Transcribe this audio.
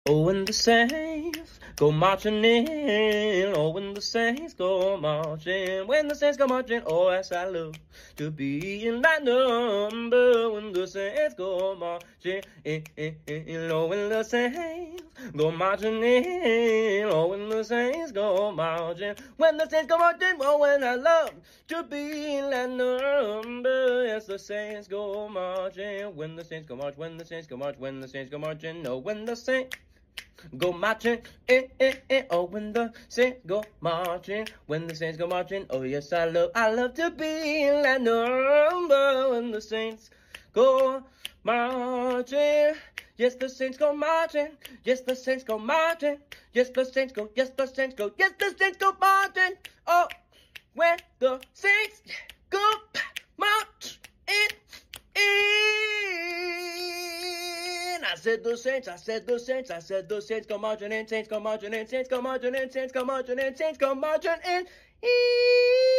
Oh, when the saints go marching in, oh, when the saints go marching, when the saints go marching, oh, yes, I love to be in that number. When the saints go marching in, oh, when the saints go marching in, oh, when the saints go marching, when the saints go marching, oh, when I love to be in that number. Yes, the saints go marching, when the saints go march, when the saints go march, when the saints go marching, oh, when the saints go marching, oh, when the saints go marching, when the saints go marching, oh, yes, I love to be in that number. When the saints go marching, yes, the saints go marching, yes, the saints go marching, yes, the saints go, yes, the saints go, yes, the saints go marching, oh, when the saints go marching in. I said the saints, I said the saints, I said the saints go marching in, saints go marching in, saints go marching in, saints go marching in, saints go marching in.